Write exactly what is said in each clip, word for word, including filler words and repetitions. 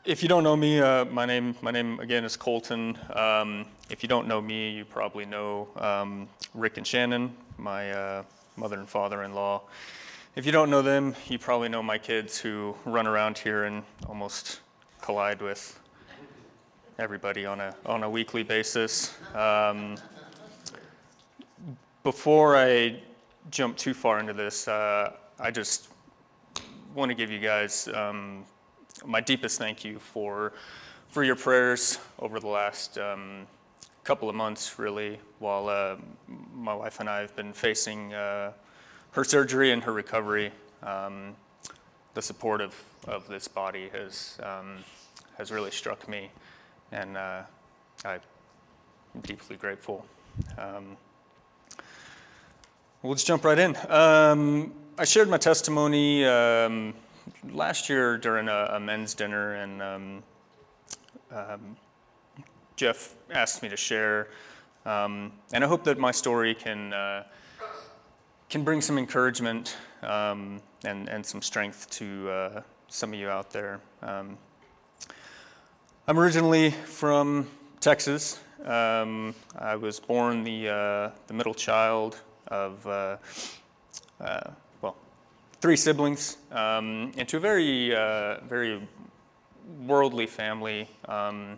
If you don't know me, uh, my name my name again is Colton. Um, if you don't know me, you probably know um, Rick and Shannon, my uh, mother and father-in-law. If you don't know them, you probably know my kids who run around here and almost collide with everybody on a on a weekly basis. Um, before I jump too far into this, uh, I just want to give you guys um, my deepest thank you for for your prayers over the last um, couple of months, really, while uh, my wife and I have been facing uh, her surgery and her recovery. Um, the support of, of this body has um, has really struck me, and uh, I'm deeply grateful. Um, well, let's jump right in. Um, I shared my testimony um, last year during a, a men's dinner, and um, um, Jeff asked me to share, um, and I hope that my story can uh, can bring some encouragement um, and and some strength to uh, some of you out there. Um, I'm originally from Texas. Um, I was born the uh, the middle child of uh, uh, well, three siblings, um, into a very uh, very worldly family. Um,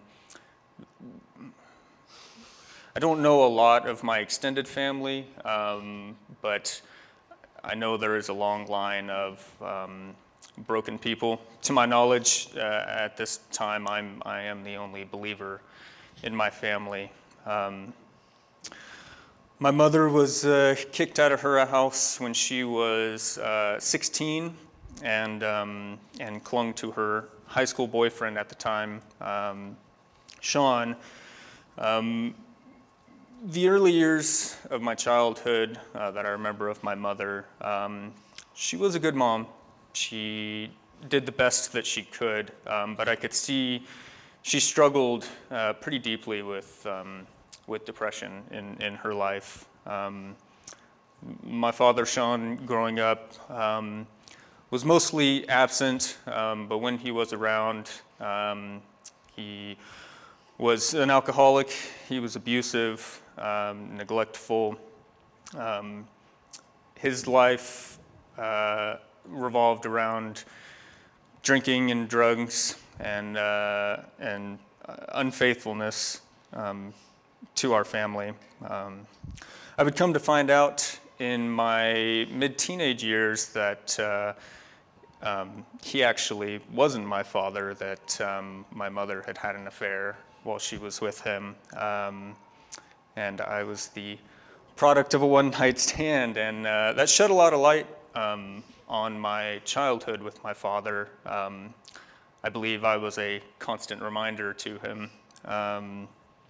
I don't know a lot of my extended family, um, but I know there is a long line of um, broken people. To my knowledge, uh, at this time, I'm I am the only believer in my family. Um, my mother was uh, kicked out of her house when she was uh, sixteen, and um, and clung to her high school boyfriend at the time, um, Sean. Um, The early years of my childhood uh, that I remember of my mother, um, she was a good mom. She did the best that she could, um, but I could see she struggled uh, pretty deeply with um, with depression in, in her life. Um, my father, Sean, growing up, um, was mostly absent, um, but when he was around, um, he was an alcoholic. He was abusive, um, neglectful. Um, his life uh, revolved around drinking and drugs and uh, and unfaithfulness um, to our family. Um, I would come to find out in my mid-teenage years that uh, um, he actually wasn't my father, that um, my mother had had an affair while she was with him. Um, and I was the product of a one-night stand, and uh, that shed a lot of light um, on my childhood with my father. Um, I believe I was a constant reminder to him. Um,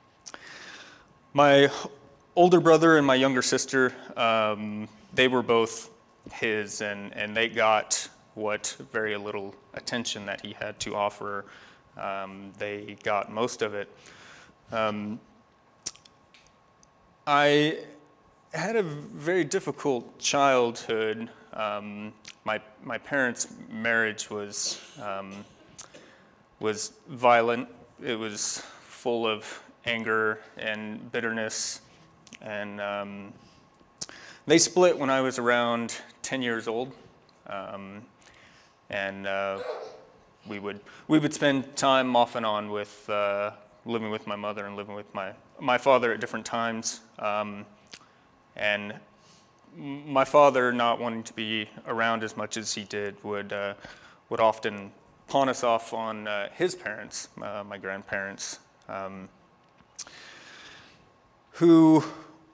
my older brother and my younger sister, um, they were both his, and, and they got what very little attention that he had to offer. Um, they got most of it. Um, I had a very difficult childhood. Um, my my parents' marriage was um, was violent. It was full of anger and bitterness, and um, they split when I was around ten years old, um, and uh, we would we would spend time off and on with uh, living with my mother and living with my my father at different times. Um, and my father, not wanting to be around as much as he did, would uh, would often pawn us off on uh, his parents, uh, my grandparents, um, who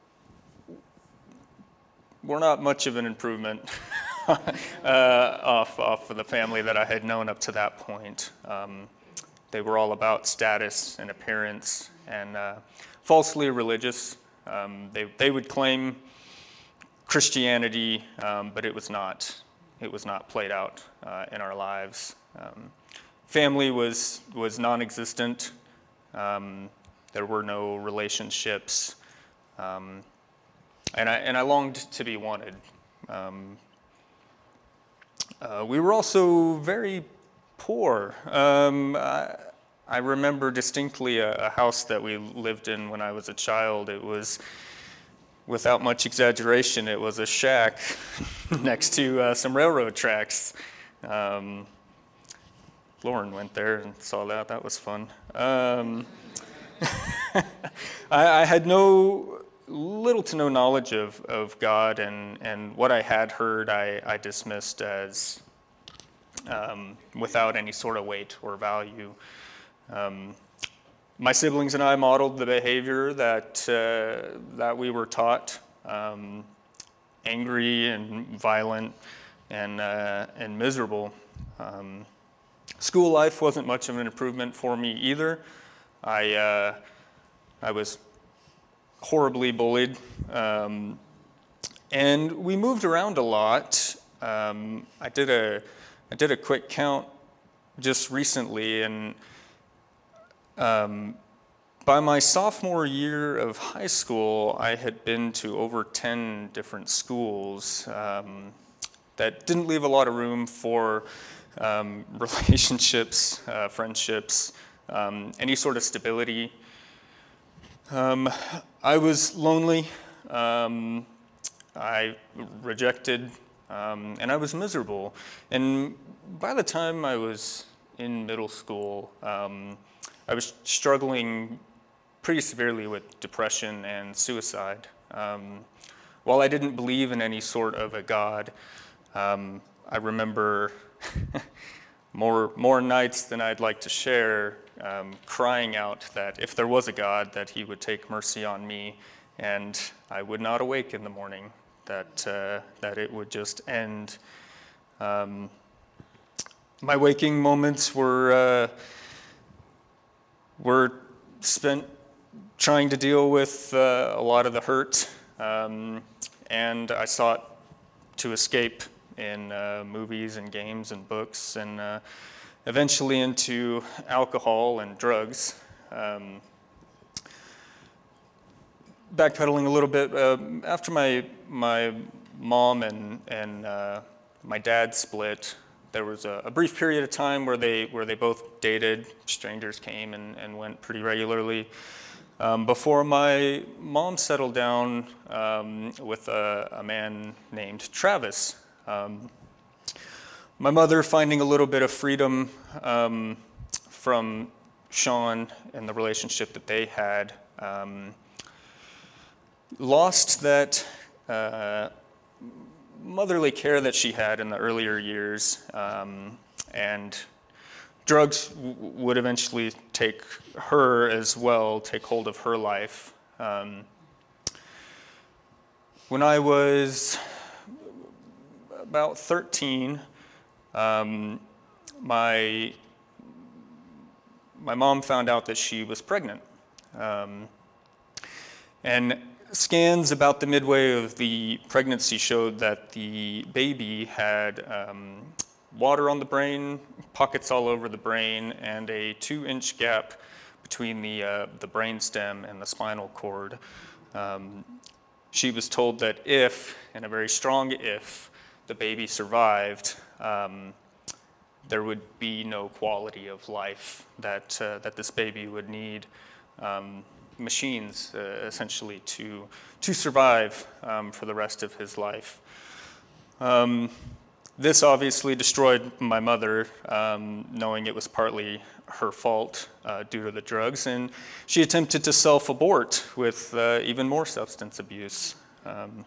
were not much of an improvement uh, off off of the family that I had known up to that point. Um, they were all about status and appearance, and uh, falsely religious. Um, they they would claim Christianity, um, but it was not. It was not played out uh, in our lives. Um, family was was non-existent. Um, there were no relationships, um, and I and I longed to be wanted. Um, uh, we were also very Poor. Um, I, I remember distinctly a, a house that we lived in when I was a child. It was, without much exaggeration, it was a shack next to uh, some railroad tracks. Um, Lauren went there and saw that. That was fun. Um, I, I had no, little to no knowledge of, of God, and, and what I had heard I, I dismissed as um, without any sort of weight or value. Um, my siblings and I modeled the behavior that, uh, that we were taught, um, angry and violent and, uh, and miserable. Um, school life wasn't much of an improvement for me either. I, uh, I was horribly bullied, um, and we moved around a lot. Um, I did a, I did a quick count just recently, and um, by my sophomore year of high school, I had been to over ten different schools. Um, that didn't leave a lot of room for um, relationships, uh, friendships, um, any sort of stability. Um, I was lonely, um, I rejected, um, and I was miserable. And by the time I was in middle school, um, I was struggling pretty severely with depression and suicide. Um, while I didn't believe in any sort of a God, um, I remember more, more nights than I'd like to share, Um, crying out that if there was a God, that he would take mercy on me and I would not awake in the morning, that, uh, that it would just end. Um, my waking moments were, uh, were spent trying to deal with uh, a lot of the hurt, um, and I sought to escape in uh, movies and games and books, and uh, eventually into alcohol and drugs. Um, backpedaling a little bit, uh, after my my mom and and uh, my dad split, there was a, a brief period of time where they where they both dated. Strangers came and, and went pretty regularly. Um, before my mom settled down um, with a, a man named Travis. Um, My mother, finding a little bit of freedom um, from Sean and the relationship that they had, um, lost that uh, motherly care that she had in the earlier years, um, and drugs w- would eventually take her as well, take hold of her life. Um, when I was about thirteen, Um, my my mom found out that she was pregnant, um, and scans about the midway of the pregnancy showed that the baby had um, water on the brain, pockets all over the brain, and a two-inch gap between the uh, the brainstem and the spinal cord. Um, she was told that if, and a very strong if, the baby survived, Um, there would be no quality of life, that uh, that this baby would need um, machines uh, essentially to to survive um, for the rest of his life. Um, this obviously destroyed my mother, um, knowing it was partly her fault uh, due to the drugs, and she attempted to self-abort with uh, even more substance abuse. Um,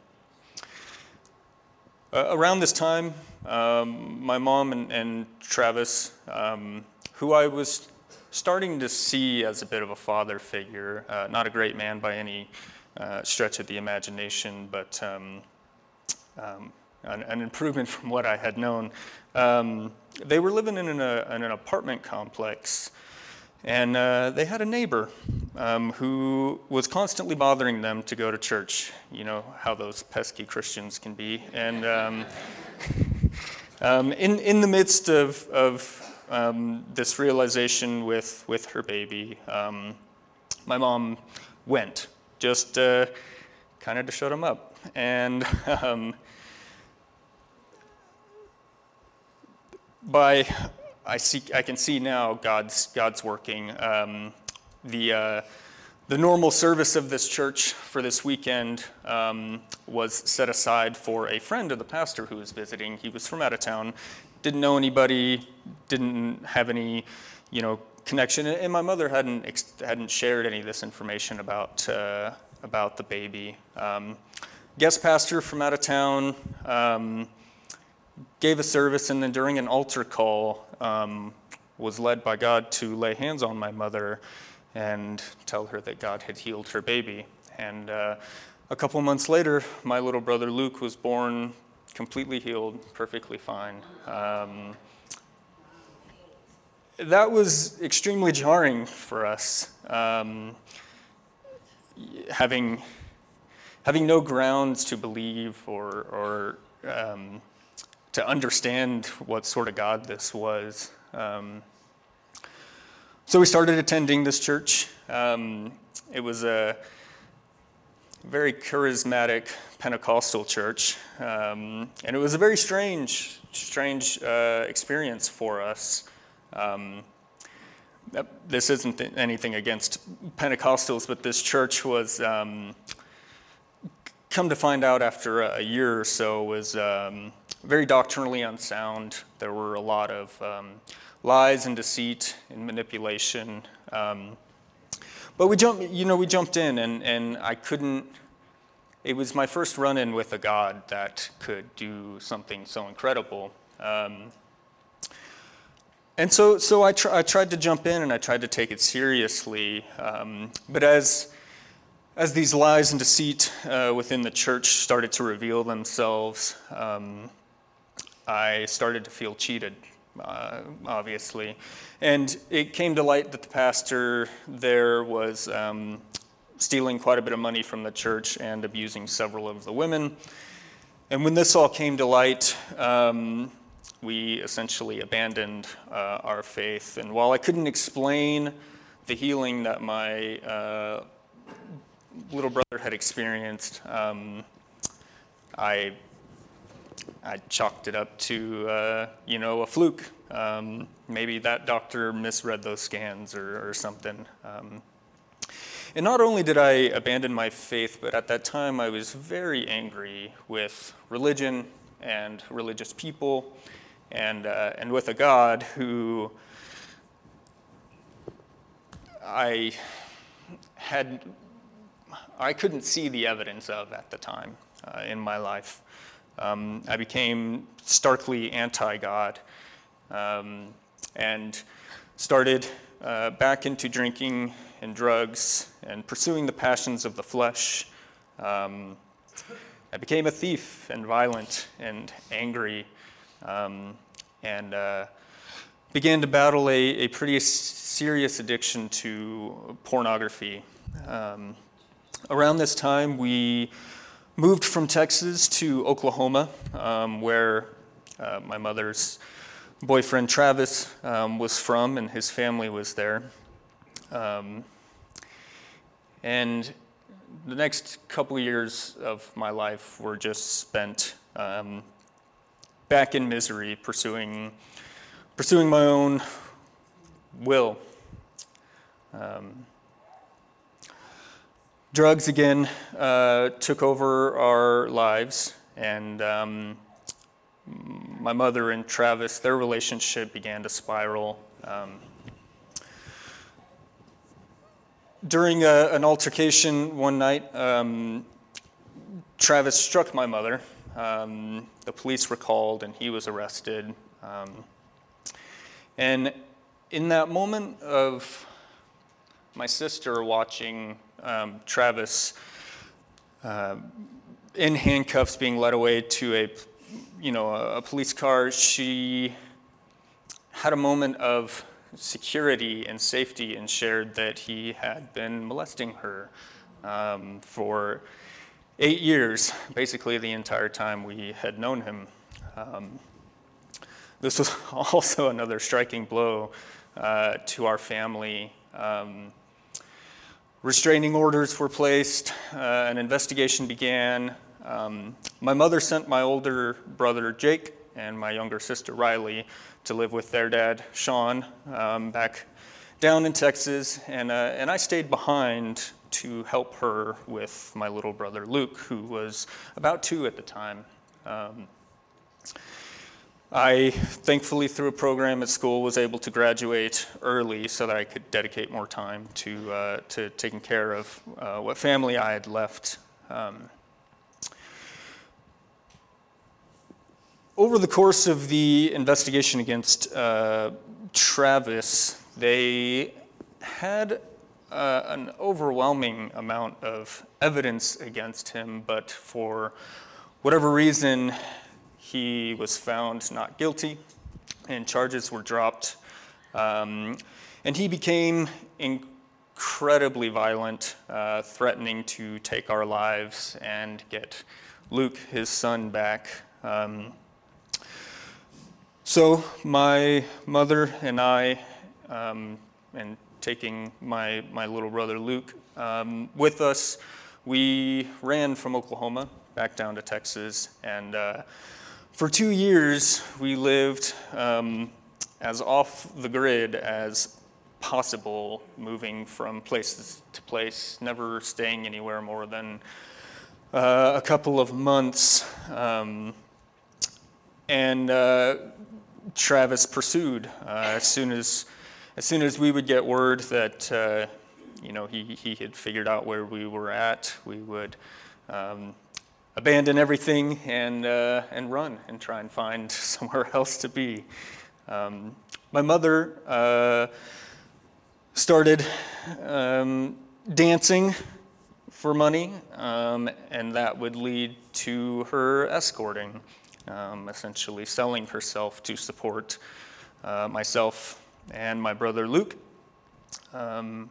Uh, around this time, um, my mom and, and Travis, um, who I was starting to see as a bit of a father figure, uh, not a great man by any uh, stretch of the imagination, but um, um, an, an improvement from what I had known. Um, they were living in an, a, in an apartment complex, and uh, they had a neighbor um, who was constantly bothering them to go to church. You know how those pesky Christians can be. And um, um, in in the midst of of um, this realization with with her baby, um, my mom went just uh, kind of to shut him up. And um, by I see, I can see now God's God's working. Um, the uh, the normal service of this church for this weekend um, was set aside for a friend of the pastor who was visiting. He was from out of town, didn't know anybody, didn't have any, you know, connection, and my mother hadn't hadn't shared any of this information about uh, about the baby. Um, guest pastor from out of town. Um, gave a service, and then during an altar call, um, was led by God to lay hands on my mother and tell her that God had healed her baby. And uh, a couple months later, my little brother Luke was born completely healed, perfectly fine. Um, that was extremely jarring for us, um, having having no grounds to believe or, or um, to understand what sort of God this was. Um, so we started attending this church. Um, it was a very charismatic Pentecostal church, um, and it was a very strange, strange uh, experience for us. Um, this isn't anything against Pentecostals, but this church was, um, come to find out after a year or so, was um, very doctrinally unsound. There were a lot of um, lies and deceit and manipulation. Um, but we jumped, you know, we jumped in, and, and I couldn't. It was my first run-in with a God that could do something so incredible. Um, and so, so I, tr- I tried to jump in, and I tried to take it seriously. Um, but as as these lies and deceit uh, within the church started to reveal themselves, um, I started to feel cheated, uh, obviously. And it came to light that the pastor there was um, stealing quite a bit of money from the church and abusing several of the women. And when this all came to light, um, we essentially abandoned uh, our faith. And while I couldn't explain the healing that my uh, little brother had experienced, um, I I chalked it up to, uh, you know, a fluke. Um, maybe that doctor misread those scans or, or something. Um, and not only did I abandon my faith, but at that time I was very angry with religion and religious people, and uh, and with a God who I had, I couldn't see the evidence of at the time uh, in my life. Um, I became starkly anti-God, um, and started uh, back into drinking and drugs and pursuing the passions of the flesh. Um, I became a thief and violent and angry, um, and uh, began to battle a, a pretty serious addiction to pornography. Um, around this time, we moved from Texas to Oklahoma, um, where uh, my mother's boyfriend Travis um, was from, and his family was there. Um, and the next couple of years of my life were just spent um, back in misery, pursuing pursuing my own will. Um, Drugs again uh, took over our lives, and um, my mother and Travis, their relationship began to spiral. Um, during a, an altercation one night, um, Travis struck my mother. Um, the police were called, and he was arrested. Um, and in that moment of my sister watching Um, Travis uh, in handcuffs being led away to a, you know, a, a police car, she had a moment of security and safety and shared that he had been molesting her um, for eight years, basically the entire time we had known him. Um, this was also another striking blow uh, to our family. Um, Restraining orders were placed, uh, an investigation began. Um, my mother sent my older brother Jake and my younger sister Riley to live with their dad, Sean, um, back down in Texas, and uh, and I stayed behind to help her with my little brother Luke, who was about two at the time. Um, I, thankfully, through a program at school, was able to graduate early so that I could dedicate more time to uh, to taking care of uh, what family I had left. Um, over the course of the investigation against uh, Travis, they had uh, an overwhelming amount of evidence against him, but for whatever reason, he was found not guilty, and charges were dropped. Um, and he became incredibly violent, uh, threatening to take our lives and get Luke, his son, back. Um, so my mother and I, um, and taking my, my little brother Luke um, with us, we ran from Oklahoma back down to Texas, and uh, for two years, we lived um, as off the grid as possible, moving from place to place, never staying anywhere more than uh, a couple of months. Um, and uh, Travis pursued uh, as soon as as soon as we would get word that uh, you know he he had figured out where we were at, we would Um, abandon everything and uh, and run and try and find somewhere else to be. Um, my mother uh, started um, dancing for money, um, and that would lead to her escorting, um, essentially selling herself to support uh, myself and my brother Luke. Um,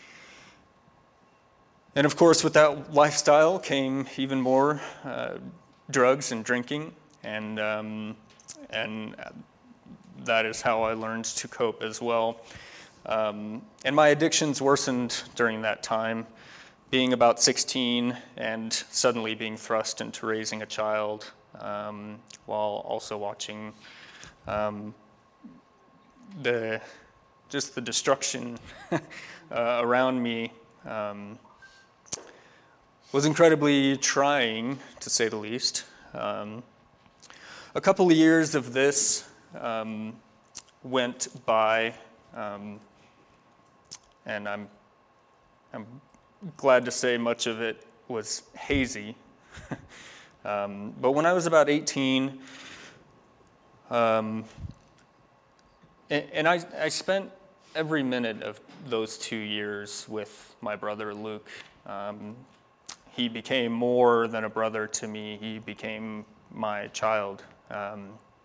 And of course, with that lifestyle came even more uh, drugs and drinking, and um, and that is how I learned to cope as well. Um, and my addictions worsened during that time, being about sixteen and suddenly being thrust into raising a child, um, while also watching um, the just the destruction uh, around me. Um, was incredibly trying, to say the least. Um, a couple of years of this um, went by, um, and I'm, I'm glad to say much of it was hazy. um, but when I was about eighteen, um, and, and I, I spent every minute of those two years with my brother Luke. Um, He became more than a brother to me. He became my child. Um,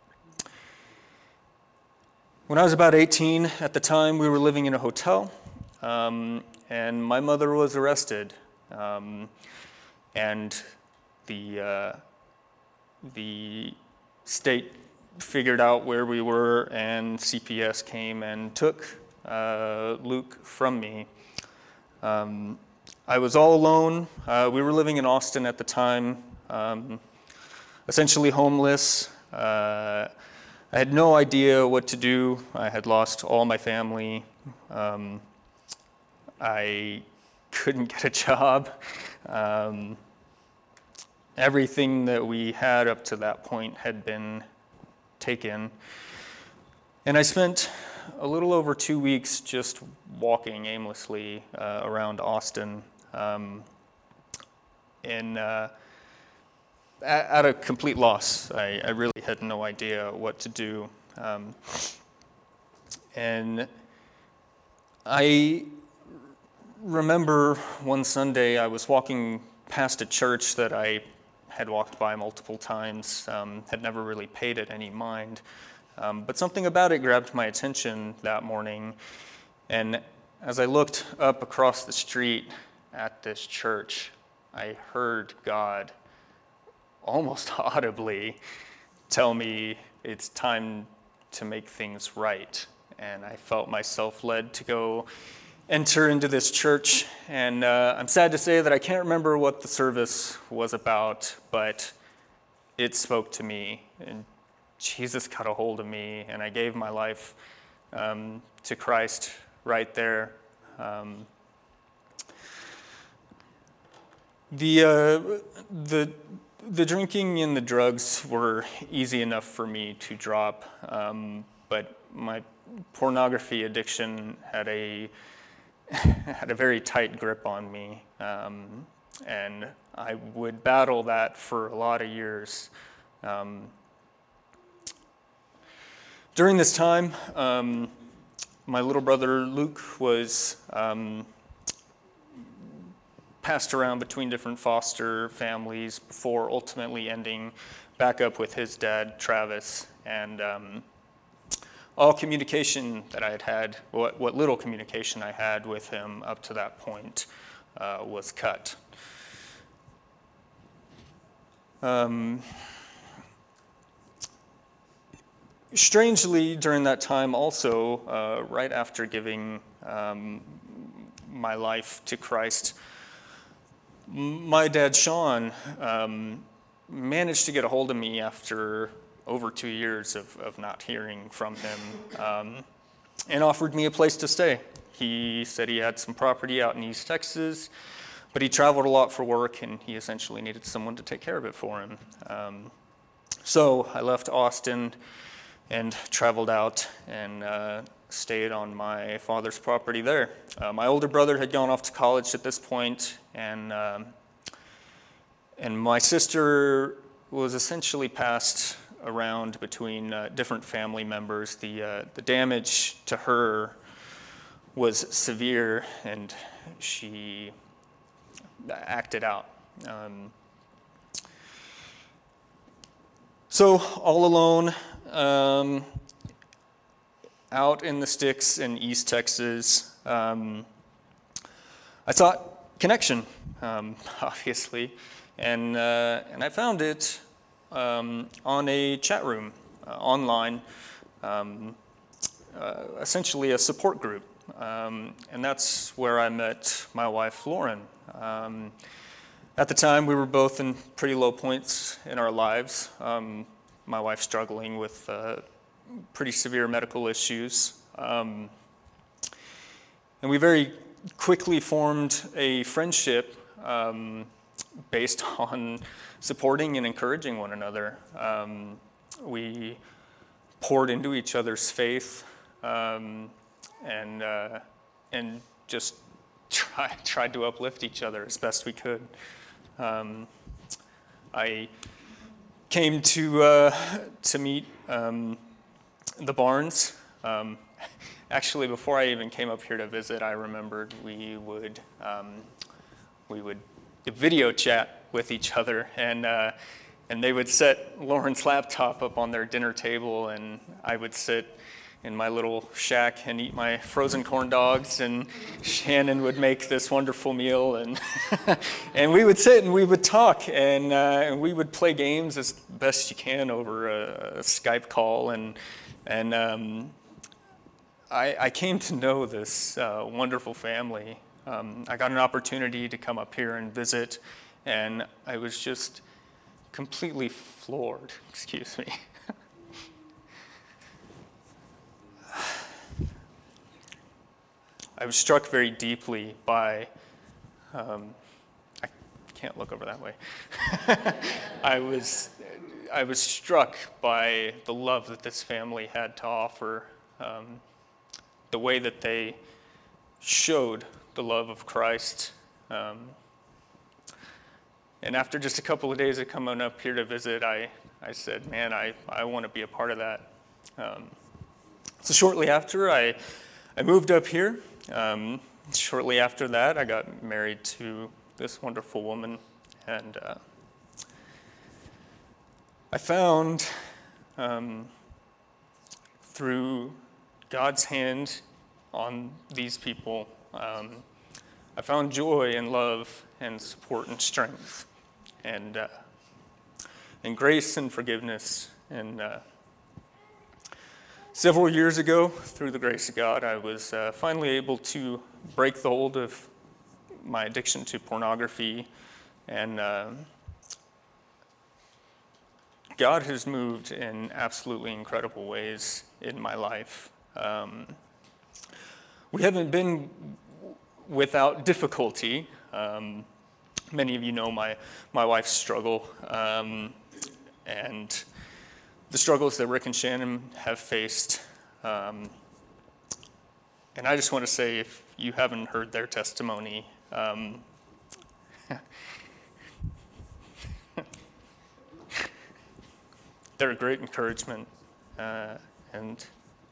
when I was about eighteen, at the time, we were living in a hotel, um, and my mother was arrested. Um, and the uh, the state figured out where we were, and C P S came and took uh, Luke from me. Um, I was all alone. Uh, we were living in Austin at the time, um, essentially homeless. Uh, I had no idea what to do. I had lost all my family. Um, I couldn't get a job. Um, everything that we had up to that point had been taken. And I spent a little over two weeks just walking aimlessly uh, around Austin, um, in, uh, at, at a complete loss. I, I really had no idea what to do. Um, and I remember one Sunday I was walking past a church that I had walked by multiple times, um, had never really paid it any mind. Um, but something about it grabbed my attention that morning. And as I looked up across the street at this church, I heard God almost audibly tell me it's time to make things right. And I felt myself led to go enter into this church. And uh, I'm sad to say that I can't remember what the service was about, but it spoke to me in Jesus got a hold of me, and I gave my life um, to Christ right there. Um, the uh, the the drinking and the drugs were easy enough for me to drop, um, but my pornography addiction had a had a very tight grip on me, um, and I would battle that for a lot of years. Um, during this time, um, my little brother Luke was um, passed around between different foster families before ultimately ending back up with his dad, Travis, and um, all communication that I had had, what, what little communication I had with him up to that point uh, was cut. Um, strangely, during that time also, uh, right after giving um, my life to Christ, my dad, Sean, um, managed to get a hold of me after over two years of, of not hearing from him, um, and offered me a place to stay. He said he had some property out in East Texas, but he traveled a lot for work, and he essentially needed someone to take care of it for him. Um, so I left Austin and traveled out and uh, stayed on my father's property there. Uh, my older brother had gone off to college at this point, and um, and my sister was essentially passed around between uh, different family members. The uh, the damage to her was severe, and she acted out. Um, so all alone, um, out in the sticks in East Texas, um, I sought connection, um, obviously, and uh, and I found it um, on a chat room uh, online, um, uh, essentially a support group, um, and that's where I met my wife, Lauren. Um, at the time, we were both in pretty low points in our lives. Um, my wife struggling with uh, pretty severe medical issues. Um, and we very quickly formed a friendship um, based on supporting and encouraging one another. Um, we poured into each other's faith um, and, uh, and just try, tried to uplift each other as best we could. Um, I came to, uh, to meet um, the Barnes. Um, actually, before I even came up here to visit, I remembered we would um, we would video chat with each other, and uh, and they would set Lauren's laptop up on their dinner table, and I would sit in my little shack and eat my frozen corn dogs, and Shannon would make this wonderful meal, and and we would sit and we would talk, and uh, and we would play games as best you can over a, a Skype call, and and um, I, I came to know this uh, wonderful family. Um, I got an opportunity to come up here and visit, and I was just completely floored. Excuse me. I was struck very deeply by, um, I can't look over that way. I was, I was struck by the love that this family had to offer, um, the way that they showed the love of Christ. Um, and after just a couple of days of coming up here to visit, I, I said, man, I, I want to be a part of that. Um, so shortly after, I, I moved up here. Um, shortly after that, I got married to this wonderful woman, and uh, I found um, through God's hand on these people, um, I found joy and love and support and strength, and uh, and grace and forgiveness. And uh, several years ago, through the grace of God, I was uh, finally able to break the hold of my addiction to pornography and uh, God has moved in absolutely incredible ways in my life. Um, we haven't been without difficulty. Um, many of you know my, my wife's struggle, um, and the struggles that Rick and Shannon have faced. Um, and I just want to say, if you haven't heard their testimony, um, they're a great encouragement, uh, and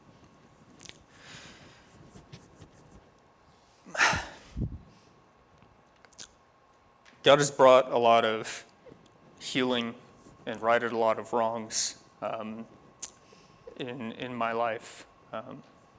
God has brought a lot of healing and righted a lot of wrongs um, in in my life. Um,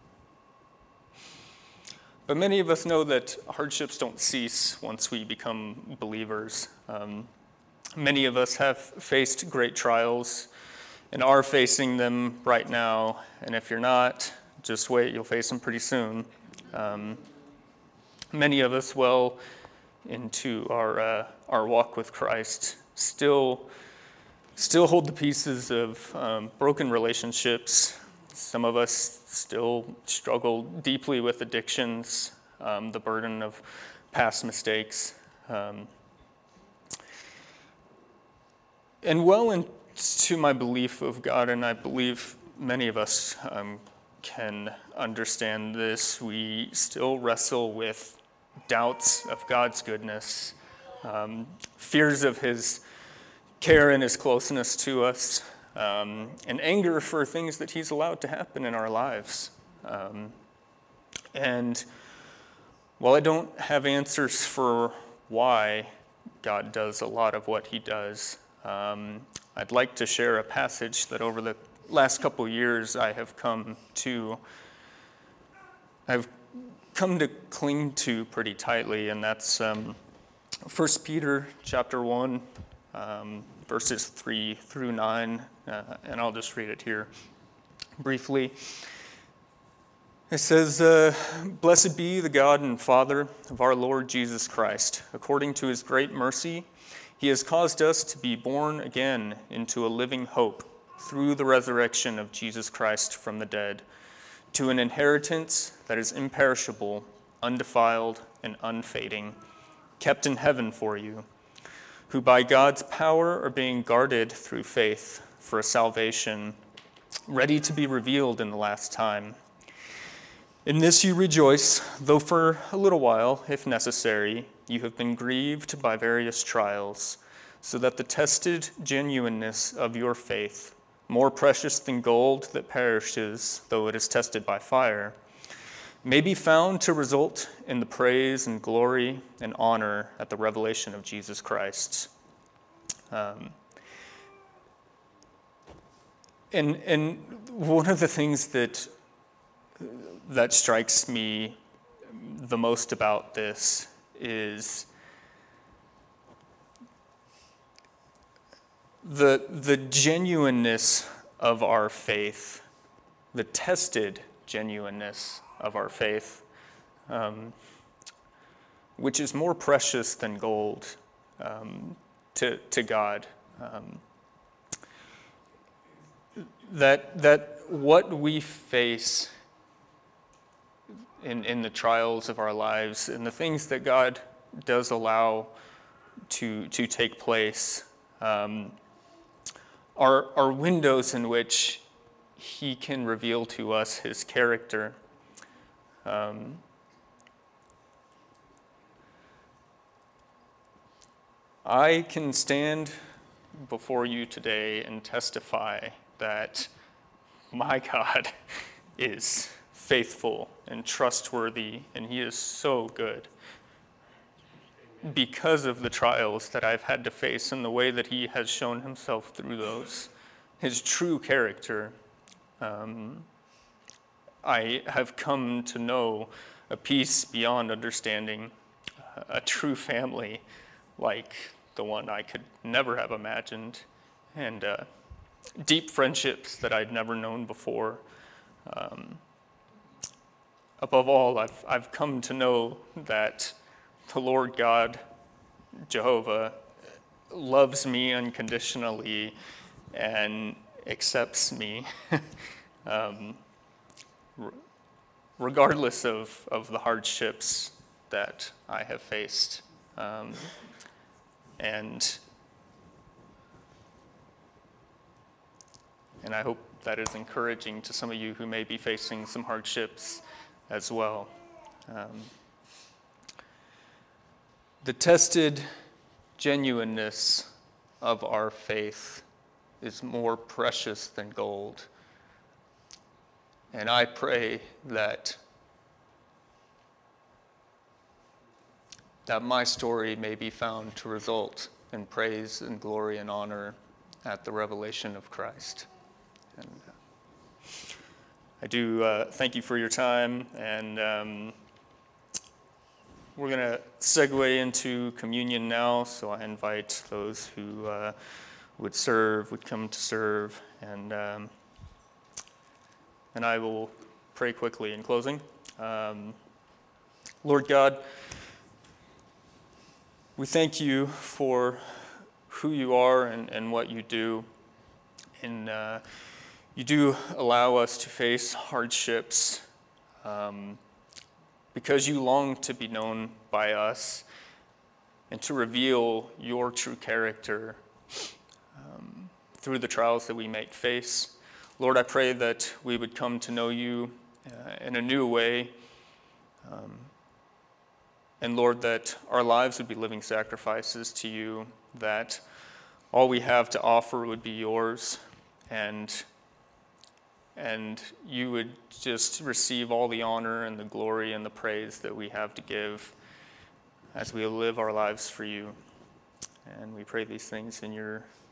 but many of us know that hardships don't cease once we become believers. Um, many of us have faced great trials and are facing them right now. And if you're not, just wait, you'll face them pretty soon. Um, many of us well into our uh, our walk with Christ still still hold the pieces of um, broken relationships. Some of us still struggle deeply with addictions, um, the burden of past mistakes. Um, and well into my belief of God, and I believe many of us um, can understand this, we still wrestle with doubts of God's goodness, um, fears of his care and his closeness to us, um, and anger for things that he's allowed to happen in our lives. Um, and while I don't have answers for why God does a lot of what he does, um, I'd like to share a passage that over the last couple years I have come to I've come to cling to pretty tightly, and that's um, First Peter chapter one, um, verses three through nine, uh, and I'll just read it here briefly. It says, uh, "Blessed be the God and Father of our Lord Jesus Christ. According to his great mercy, he has caused us to be born again into a living hope through the resurrection of Jesus Christ from the dead, to an inheritance that is imperishable, undefiled, and unfading, kept in heaven for you, who by God's power are being guarded through faith for a salvation ready to be revealed in the last time. In this you rejoice, though for a little while, if necessary, you have been grieved by various trials, so that the tested genuineness of your faith, more precious than gold that perishes, though it is tested by fire, may be found to result in the praise and glory and honor at the revelation of Jesus Christ." Um, and and one of the things that that strikes me the most about this is the the genuineness of our faith, the tested genuineness of our faith, um, which is more precious than gold um, to to God. Um, that that what we face in in the trials of our lives and the things that God does allow to to take place um, are are windows in which he can reveal to us his character. Um, I can stand before you today and testify that my God is faithful and trustworthy, and he is so good because of the trials that I've had to face and the way that he has shown himself through those, his true character. Um, I have come to know a peace beyond understanding, a true family like the one I could never have imagined, and uh, deep friendships that I'd never known before. Um, above all, I've, I've come to know that the Lord God, Jehovah, loves me unconditionally and accepts me, um, r- regardless of, of the hardships that I have faced. Um, and and I hope that is encouraging to some of you who may be facing some hardships as well. Um, the tested genuineness of our faith is more precious than gold. And I pray that that my story may be found to result in praise and glory and honor at the revelation of Christ. And uh, I do uh, thank you for your time, and um, we're going to segue into communion now, so I invite those who uh, would serve, would come to serve, and um, and I will pray quickly in closing. Um, Lord God, we thank you for who you are and, and what you do. And uh, you do allow us to face hardships um, because you long to be known by us and to reveal your true character um, through the trials that we may face. Lord, I pray that we would come to know you uh, in a new way. Um, And Lord, that our lives would be living sacrifices to you, that all we have to offer would be yours, and, and you would just receive all the honor and the glory and the praise that we have to give as we live our lives for you. And we pray these things in your